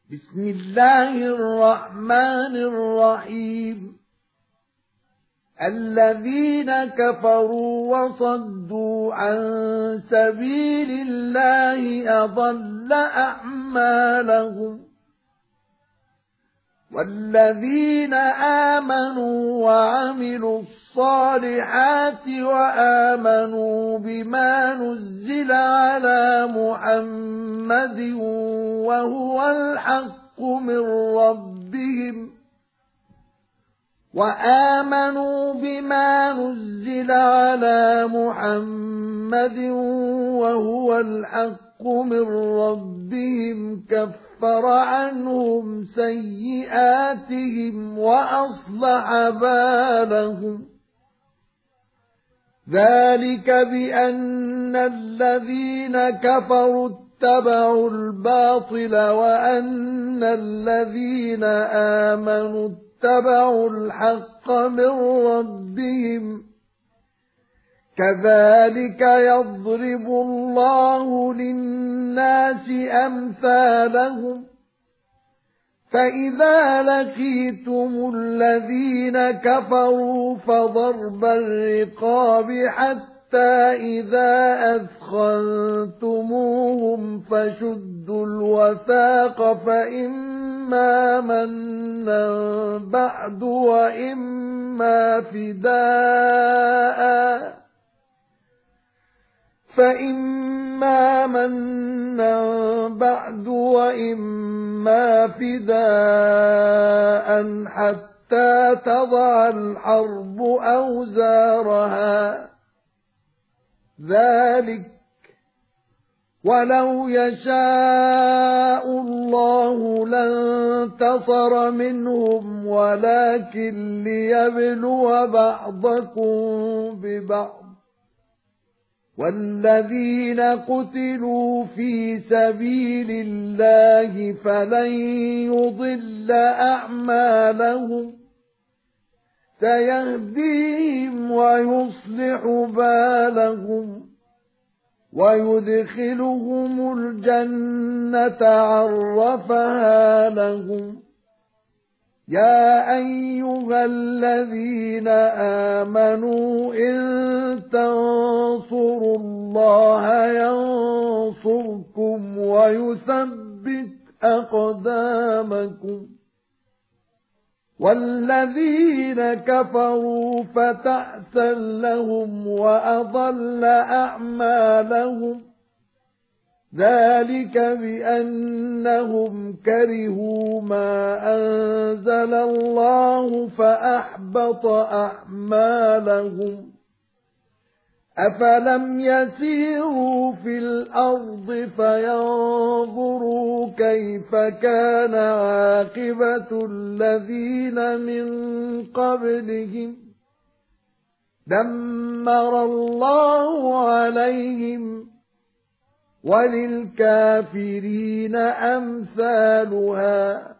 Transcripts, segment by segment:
بسم الله الرحمن الرحيم. الذين كفروا وصدوا عن سبيل الله أضل أعمالهم، والذين آمنوا وعملوا الصالحات وآمنوا بما نزل على محمد وهو الحق من ربهم كفر عنهم سيئاتهم وأصلح بالهم. ذلك بأن الذين كفروا اتبعوا الباطل وأن الذين آمنوا اتبعوا الحق من ربهم. كذلك يضرب الله للناس أمثالهم. فإذا لقيتم الذين كفروا فضرب الرقاب حتى إذا أثخنتموهم فشدوا الوثاق فإما منا بعد وإما فداء حتى تضع الحرب أوزارها. ذلك ولو يشاء الله لانتصر منهم ولكن ليبلو بعضكم ببعض. والذين قتلوا في سبيل الله فلن يضل أعمالهم. سيهديهم ويصلح بالهم ويدخلهم الجنة عرفها لهم. يا أيها الذين آمنوا إن تنصروا الله ينصركم ويثبت أقدامكم. والذين كفروا فتعسا لهم وأضل أعمالهم. ذلك بأنهم كرهوا ما أنزل الله فأحبط أعمالهم. أفلم يسيروا في الأرض فينظروا كيف كان عاقبة الذين من قبلهم. دمر الله عليهم وللكافرين أمثالها.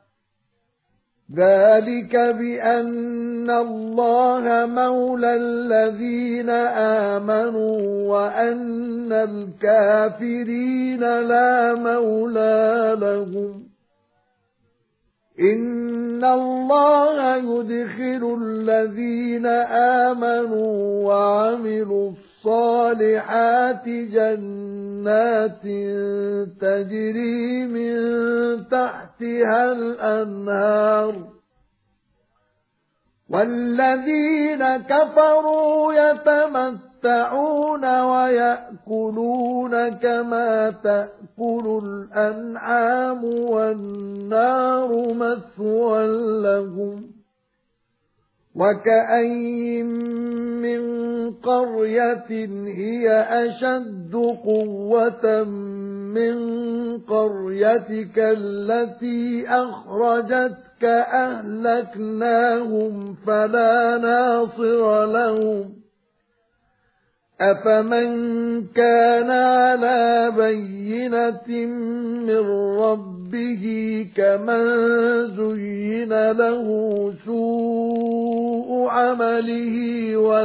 ذلك بأن الله مولى الذين آمنوا وأن الكافرين لا مولى لهم. إن الله يدخل الذين آمنوا وعملوا الصالحات جنات تجري من تحتها الأنهار. والذين كفروا يتمتعون ويأكلون كما تأكل الأنعام والنار مثوى لهم. وكأين من قرية هي أشد قوة من قريتك التي أخرجتك أهلكناهم فلا ناصر لهم. أفمن كان على بينة من ربه كمن زين له سوء عمله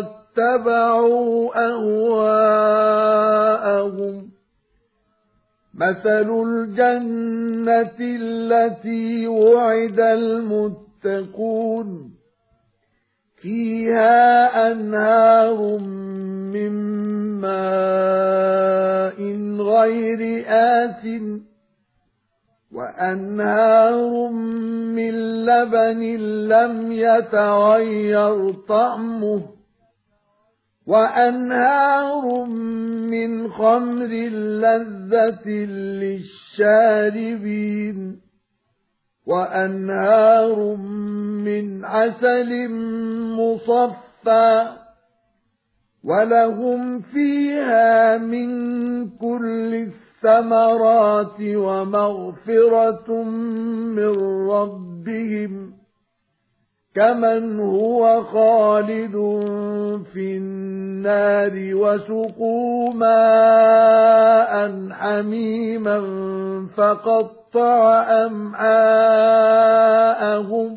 واتبعوا أهواءهم. مثل الجنة التي وعد المتقون فيها أنهار من ماء غير آسٍ وأنهار من لبن لم يتغير طعمه وأنهار من خمر لذة للشاربين وأنهار من عسل مصفى ولهم فيها من كل الثمرات ومغفرة من ربهم كمن هو خالد في النار وسقوا ماء حميما فقطع أمعاءهم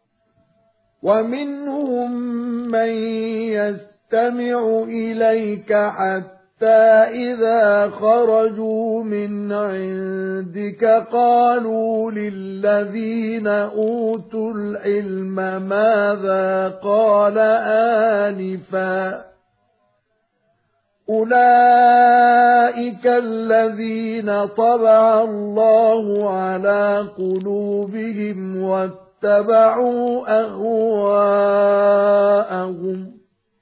ومنهم من يستمع إليك حتى إذا خرجوا من عندك قالوا للذين أوتوا العلم ماذا قال آنفا أولئك الذين طبع الله على قلوبهم واتبعوا أهواءهم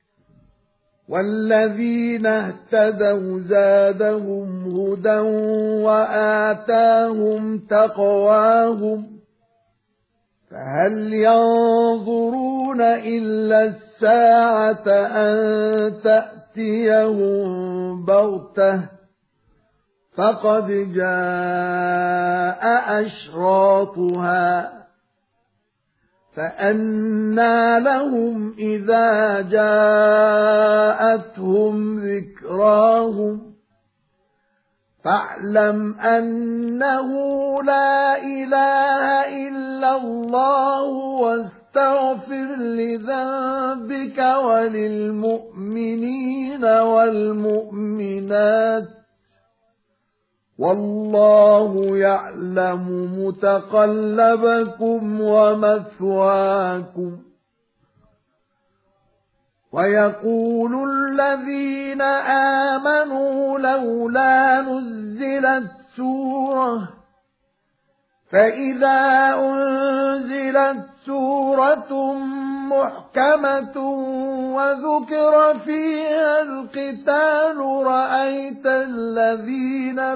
والذين اهتدوا زادهم هدى وآتاهم تقواهم فهل ينظرون إلا الساعة أن تأتيهم بغتة فقد جاء أشراطها فأنى لهم إذا جاءتهم ذكراهم فاعلم أنه لا إله إلا الله واستغفر لذنبك وللمؤمنين والمؤمنات والله يعلم متقلبكم ومثواكم ويقول الذين آمنوا لولا نزلت سورة فإذا أنزلت سورة محكمة وذكر فيها القتال رأيت الذين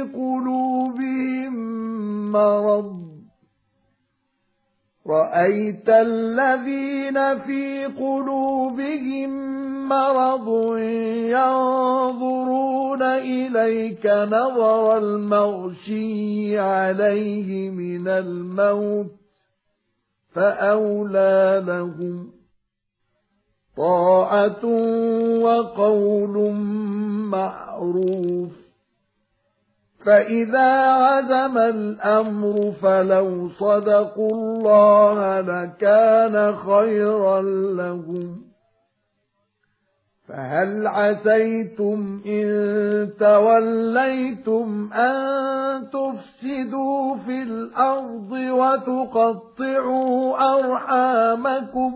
في قلوبهم مرض ينظرون إليك نظر المغشي عليه من الموت فأولى لهم طاعة وقول معروف فإذا عزم الأمر فلو صدقوا الله لكان خيرا لهم فهل عسيتم إن توليتم أن تفسدوا في الأرض وتقطعوا أرحامكم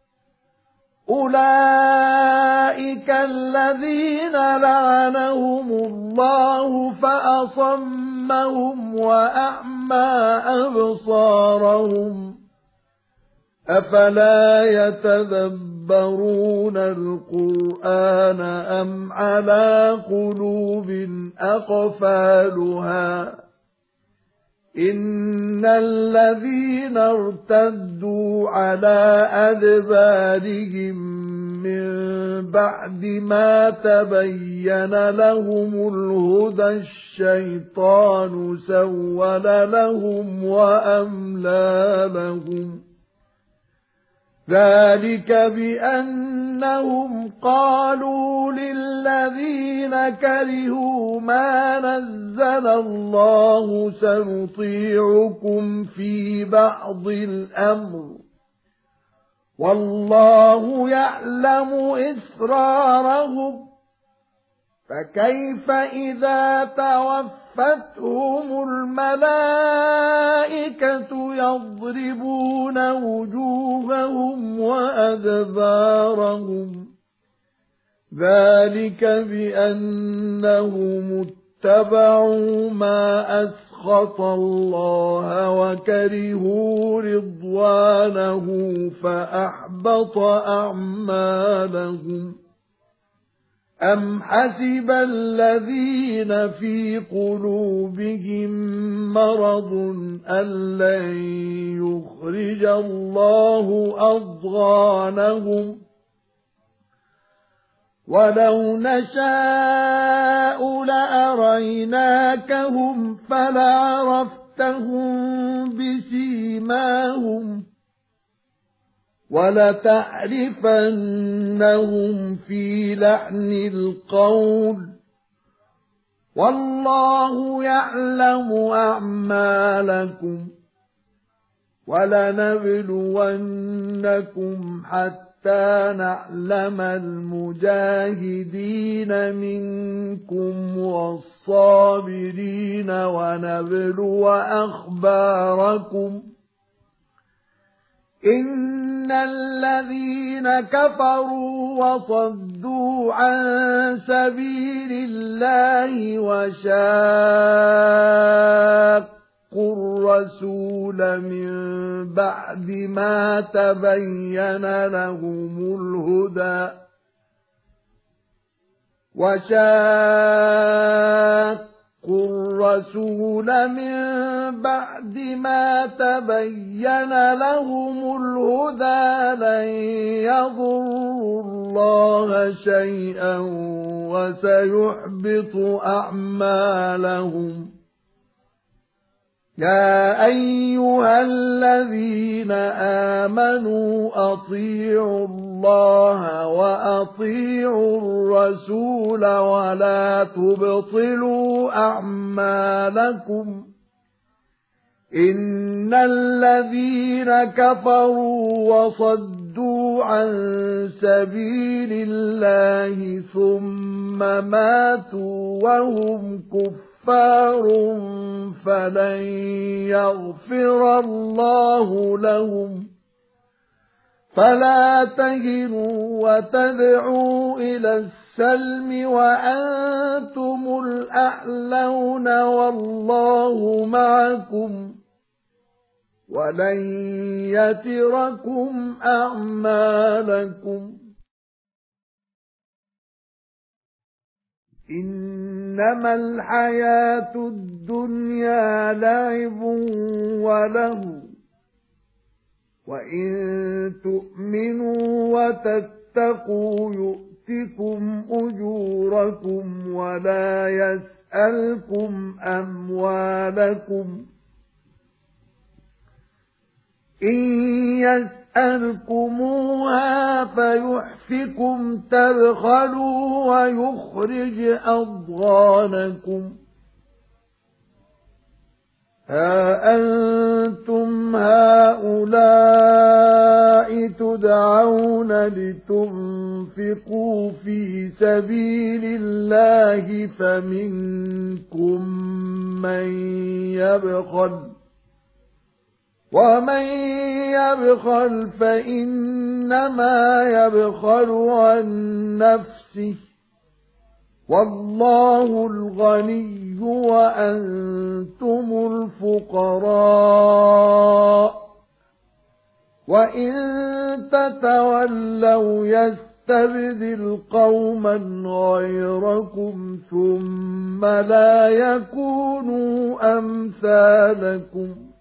أولئك الذين لعنهم الله فأصمهم وأعمى أبصارهم أفلا يتدبرون القرآن أم على قلوب أقفالها إن الذين ارتدوا على أدبارهم من بعد ما تبين لهم الهدى الشيطان سول لهم وأملى لهم ذلك بأنهم قالوا للذين كرهوا ما نزل الله سنطيعكم في بعض الأمر والله يعلم إسرارهم فكيف إذا توفتهم الملائكة يضربون وجوههم وأدبارهم ذلك بأنهم اتبعوا ما أسخط الله وكرهوا رضوانه فأحبط أعمالهم أم حسب الذين في قلوبهم مرض أن لن يخرج الله أضغانهم ولو نشاء لأريناكهم فلعرفتهم بسيماهم ولتعرفنهم في لحن القول والله يعلم أعمالكم ولنبلونكم حتى نعلم المجاهدين منكم والصابرين ونبلو أخباركم إن الذين كفروا وصدوا عن سبيل الله وشاقوا الرسول من بعد ما تبين لهم الهدى الرسول من بعد ما تبين لهم الهدى لن يضروا الله شيئا وسيحبط أعمالهم يا أيها الذين آمنوا أطيعوا الله وأطيعوا الرسول ولا تبطلوا أعمالكم إن الذين كفروا وصدوا عن سبيل الله ثم ماتوا وهم كفار فلن يغفر الله لهم فلا تهنوا وتدعوا إلى السلم وأنتم الأعلون والله معكم ولن يتركم أعمالكم إنما الحياة الدنيا لعب وله وإن تؤمنوا وتتقوا يؤتكم أجوركم ولا يسألكم أموالكم إن يسألكموها فيحفكم تبخلوا ويخرج أضغانكم ها أنتم هؤلاء تدعون لتنفقوا في سبيل الله فمنكم من يبخل ومن يبخل فإنما يبخل عن نفسه والله الغني وأنتم الفقراء وإن تتولوا يستبدل قوما غيركم ثم لا يكونوا أمثالكم